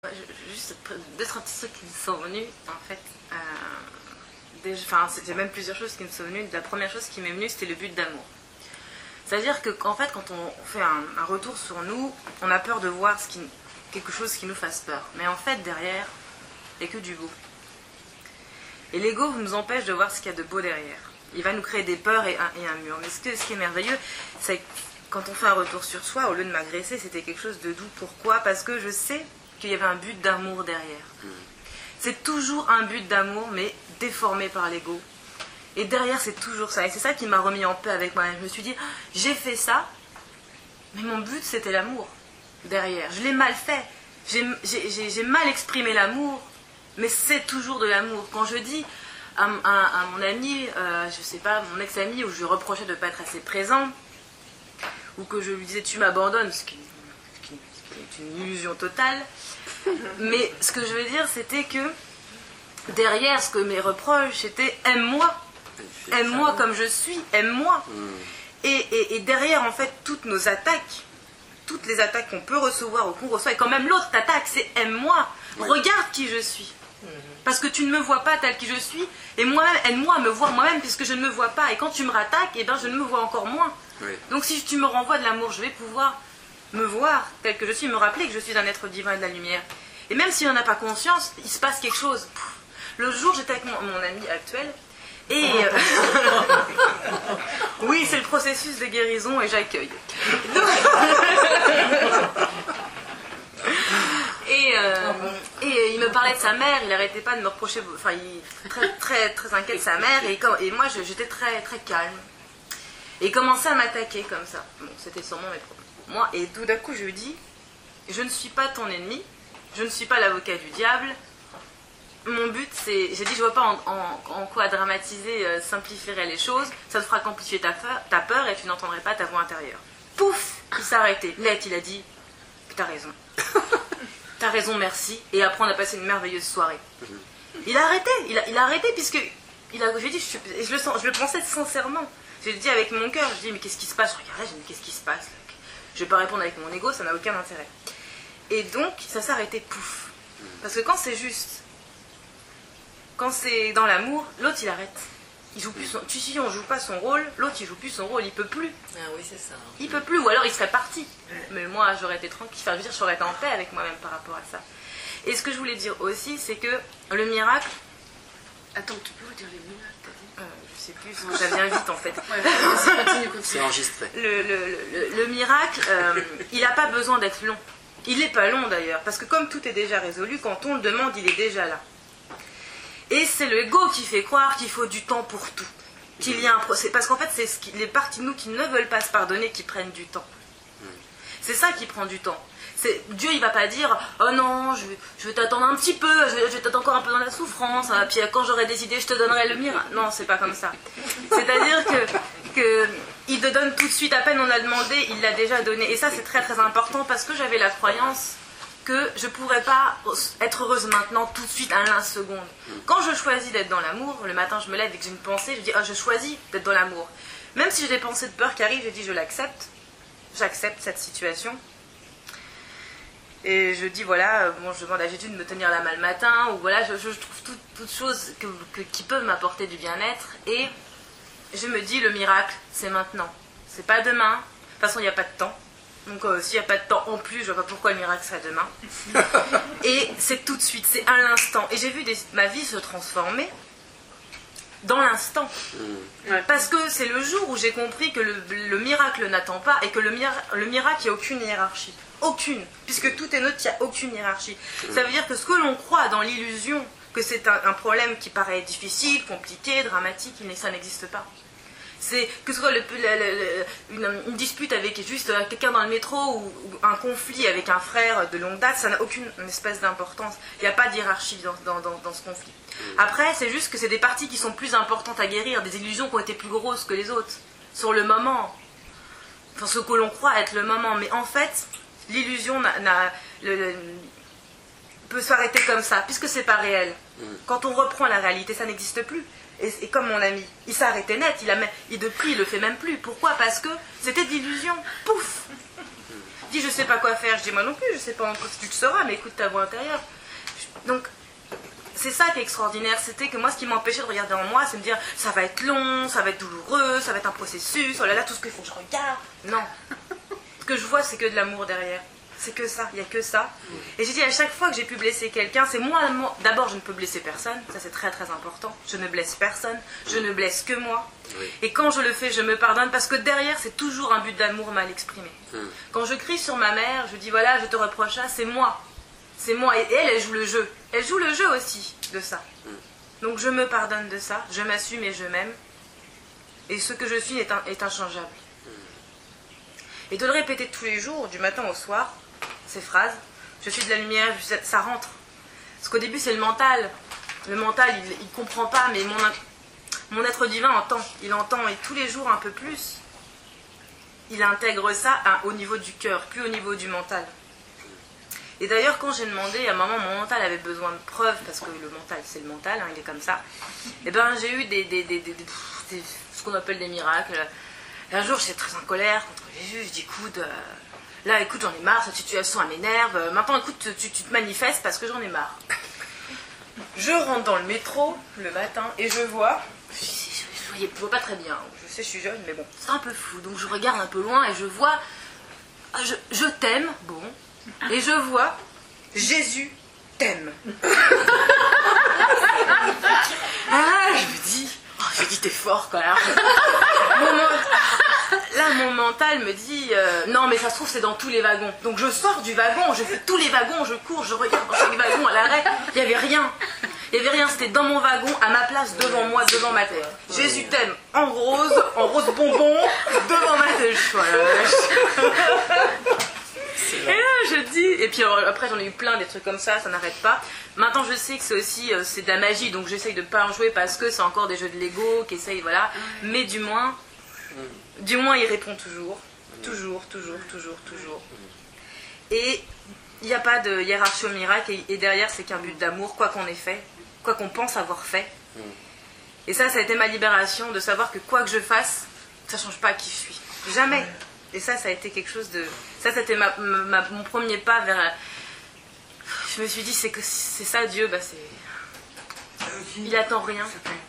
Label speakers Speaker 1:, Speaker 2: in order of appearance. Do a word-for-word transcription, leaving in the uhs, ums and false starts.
Speaker 1: Juste deux, trois petits trucs qui me sont venus, en fait. Euh, déjà, enfin, c'était même plusieurs choses qui me sont venues. La première chose qui m'est venue, c'était le but d'amour. C'est-à-dire qu'en fait, quand on fait un, un retour sur nous, on a peur de voir ce qui, quelque chose qui nous fasse peur. Mais en fait, derrière, il n'y a que du beau. Et l'ego nous empêche de voir ce qu'il y a de beau derrière. Il va nous créer des peurs et un, et un mur. Mais ce, que, ce qui est merveilleux, c'est que quand on fait un retour sur soi, au lieu de m'agresser, c'était quelque chose de doux. Pourquoi ? Parce que je sais qu'il y avait un but d'amour derrière. C'est toujours un but d'amour, mais déformé par l'ego. Et derrière, c'est toujours ça. Et c'est ça qui m'a remis en paix avec moi-même. Je me suis dit, j'ai fait ça, mais mon but, c'était l'amour derrière. Je l'ai mal fait. J'ai, j'ai, j'ai mal exprimé l'amour, mais c'est toujours de l'amour. Quand je dis à, à, à mon ami, euh, je sais pas, mon ex-ami, où je lui reprochais de ne pas être assez présent, ou que je lui disais, tu m'abandonnes, ce qui, ce qui est une illusion totale, mais ce que je veux dire, c'était que derrière ce que mes reproches, c'était aime-moi, aime-moi comme je suis, aime-moi. Et, et, et derrière, en fait, toutes nos attaques, toutes les attaques qu'on peut recevoir ou qu'on reçoit, et quand même l'autre t'attaque, c'est aime-moi, regarde qui je suis. Parce que tu ne me vois pas tel que je suis, et moi-même, aide-moi à me voir moi-même, puisque je ne me vois pas. Et quand tu me rattaques, eh ben, je ne me vois encore moins. Oui. Donc si tu me renvoies de l'amour, je vais pouvoir me voir tel que je suis, me rappeler que je suis un être divin et de la lumière. Et même si on n'a pas conscience, il se passe quelque chose. Le jour, j'étais avec mon, mon ami actuel, et... Euh, oui, c'est le processus de guérison, et j'accueille. Et, euh, et il me parlait de sa mère, il n'arrêtait pas de me reprocher, enfin, il très, très, très inquiet de sa mère, et, et moi, j'étais très, très calme. Et il commençait à m'attaquer comme ça. Bon, c'était sûrement mes problèmes. Moi, et tout d'un coup, je lui dis, je ne suis pas ton ennemi, je ne suis pas l'avocat du diable. Mon but, c'est, j'ai dit, je vois pas en, en, en quoi dramatiser euh, simplifierait les choses, ça te fera qu'amplifier ta, ta peur et tu n'entendrais pas ta voix intérieure. Pouf, il s'est arrêté. Net, il a dit, t'as raison. T'as raison, merci. Et après, on a passé une merveilleuse soirée. Il a arrêté, il a, il a arrêté, puisque, il a, j'ai dit, je, je, le sens, je le pensais sincèrement. J'ai dit avec mon cœur, je dis, mais qu'est-ce qui se passe? Je regardais, je dis, qu'est-ce qui se passe? Je vais pas répondre avec mon ego, ça n'a aucun intérêt. Et donc, ça s'est arrêté, pouf. Parce que quand c'est juste, quand c'est dans l'amour, l'autre, il arrête. Il joue plus son... Si on joue pas son rôle, l'autre, il joue plus son rôle, il peut plus.
Speaker 2: Ah oui, c'est ça.
Speaker 1: Il peut plus, ou alors il serait parti. Mais moi, j'aurais été tranquille, enfin, je veux dire, j'aurais été en paix avec moi-même par rapport à ça. Et ce que je voulais dire aussi, c'est que le miracle...
Speaker 2: Attends, tu peux vous dire les miracles, t'as dit
Speaker 1: euh, Je sais plus, ça vient vite en fait.
Speaker 2: Ouais, continue, continue.
Speaker 3: C'est enregistré.
Speaker 1: Le, le, le, le miracle, euh, il n'a pas besoin d'être long. Il n'est pas long d'ailleurs, parce que comme tout est déjà résolu, quand on le demande, il est déjà là. Et c'est le ego qui fait croire qu'il faut du temps pour tout. Qu'il y a un procès. Parce qu'en fait, c'est ce qui, les parties de nous qui ne veulent pas se pardonner qui prennent du temps. C'est ça qui prend du temps. C'est, Dieu, il ne va pas dire « Oh non, je vais, je vais t'attendre un petit peu, je vais, je vais t'attendre encore un peu dans la souffrance, hein, puis quand j'aurai décidé, je te donnerai le miracle. » Non, c'est pas comme ça. C'est-à-dire que, que il te donne tout de suite, à peine on a demandé, il l'a déjà donné. Et ça, c'est très très important parce que j'avais la croyance que je ne pourrais pas être heureuse maintenant, tout de suite, à l'un seconde. Quand je choisis d'être dans l'amour, le matin je me lève et que j'ai une pensée, je dis oh, je choisis d'être dans l'amour. Même si j'ai des pensées de peur qui arrivent, je dis je l'accepte, j'accepte cette situation. Et je dis voilà, bon, je demande à Jésus de me tenir la main le matin, ou voilà, je, je trouve tout, toutes choses que, que, qui peuvent m'apporter du bien-être. Et je me dis le miracle, c'est maintenant. C'est pas demain, de toute façon il n'y a pas de temps. Donc euh, s'il n'y a pas de temps en plus, je vois pas pourquoi le miracle serait demain. Et c'est tout de suite, c'est à l'instant. Et j'ai vu des, ma vie se transformer dans l'instant. Parce que c'est le jour où j'ai compris que le, le miracle n'attend pas et que le, mira, le miracle, il n'y a aucune hiérarchie. Aucune. Puisque tout est neutre, il n'y a aucune hiérarchie. Ça veut dire que ce que l'on croit dans l'illusion, que c'est un, un problème qui paraît difficile, compliqué, dramatique, ça n'existe pas. C'est que ce soit le, le, le, une, une dispute avec juste quelqu'un dans le métro ou, ou un conflit avec un frère de longue date, ça n'a aucune espèce d'importance. Il n'y a pas de hiérarchie dans, dans, dans, dans ce conflit. Après, c'est juste que c'est des parties qui sont plus importantes à guérir, des illusions qui ont été plus grosses que les autres, sur le moment. Enfin, ce que l'on croit être le moment. Mais en fait, l'illusion n'a, n'a, le, le, peut s'arrêter comme ça, puisque c'est pas réel. Quand on reprend la réalité, ça n'existe plus. Et, et comme mon ami, il s'est arrêté net, il a, il, depuis il le fait même plus. Pourquoi? Parce que c'était d'illusion. Pouf. Il dit je sais pas quoi faire, je dis moi non plus, je sais pas encore si tu le sauras, mais écoute ta voix intérieure. Donc c'est ça qui est extraordinaire, c'était que moi ce qui m'empêchait de regarder en moi, c'est me dire ça va être long, ça va être douloureux, ça va être un processus, oh là là, tout ce qu'il faut que je regarde. Non. Ce que je vois, c'est que de l'amour derrière. C'est que ça, il n'y a que ça. Et j'ai dit à chaque fois que j'ai pu blesser quelqu'un, c'est moi, moi d'abord je ne peux blesser personne, ça c'est très très important, je ne blesse personne, je ne blesse que moi. Oui. Et quand je le fais, je me pardonne parce que derrière c'est toujours un but d'amour mal exprimé. Hum. Quand je crie sur ma mère, je dis voilà, je te reproche ça, c'est moi. C'est moi. Et elle, elle joue le jeu. Elle joue le jeu aussi de ça. Hum. Donc je me pardonne de ça, je m'assume et je m'aime. Et ce que je suis est, un, est inchangeable. Hum. Et de le répéter tous les jours, du matin au soir, ces phrases, je suis de la lumière, je suis, ça rentre. Parce qu'au début c'est le mental. Le mental, il ne comprend pas, mais mon, mon être divin entend. Il entend et tous les jours un peu plus, il intègre ça à, au niveau du cœur, plus au niveau du mental. Et d'ailleurs, quand j'ai demandé, à un moment, mon mental avait besoin de preuves, parce que le mental, c'est le mental, hein, il est comme ça, et ben j'ai eu des, des, des, des, des, des ce qu'on appelle des miracles. Et un jour, j'étais très en colère contre Jésus, je dis, écoute, euh, là, écoute, j'en ai marre, cette situation, elle m'énerve, maintenant, écoute, tu, tu te manifestes parce que j'en ai marre. Je rentre dans le métro, le matin, et je vois, je ne vois pas très bien, je sais, je suis jeune, mais bon, c'est un peu flou, donc je regarde un peu loin, et je vois, je, je t'aime, bon, et je vois, Jésus t'aime. Ah, je me dis, oh, je me dis, t'es fort quand même. Mon, là, mon mental me dit, euh, non, mais ça se trouve, c'est dans tous les wagons. Donc je sors du wagon, je fais tous les wagons, je cours, je regarde dans chaque wagon à l'arrêt. Il n'y avait rien. Il n'y avait rien, c'était dans mon wagon, à ma place, devant moi, devant ma tête. Jésus t'aime, en rose, en rose bonbon, devant ma tête. Voilà. Et là, je dis, et puis alors, après j'en ai eu plein des trucs comme ça, ça n'arrête pas. Maintenant je sais que c'est aussi euh, c'est de la magie, donc j'essaye de ne pas en jouer parce que c'est encore des jeux de Lego qui essayent, voilà. Mais du moins, du moins il répond toujours, toujours, toujours, toujours, toujours. Et il n'y a pas de hiérarchie au miracle, et, et derrière c'est qu'un but d'amour, quoi qu'on ait fait, quoi qu'on pense avoir fait. Et ça, ça a été ma libération, de savoir que quoi que je fasse, ça ne change pas qui je suis. Jamais. Et ça, ça a été quelque chose de... Ça, c'était ma, ma, mon premier pas vers... Je me suis dit, c'est que c'est ça, Dieu, bah c'est... Il attend rien.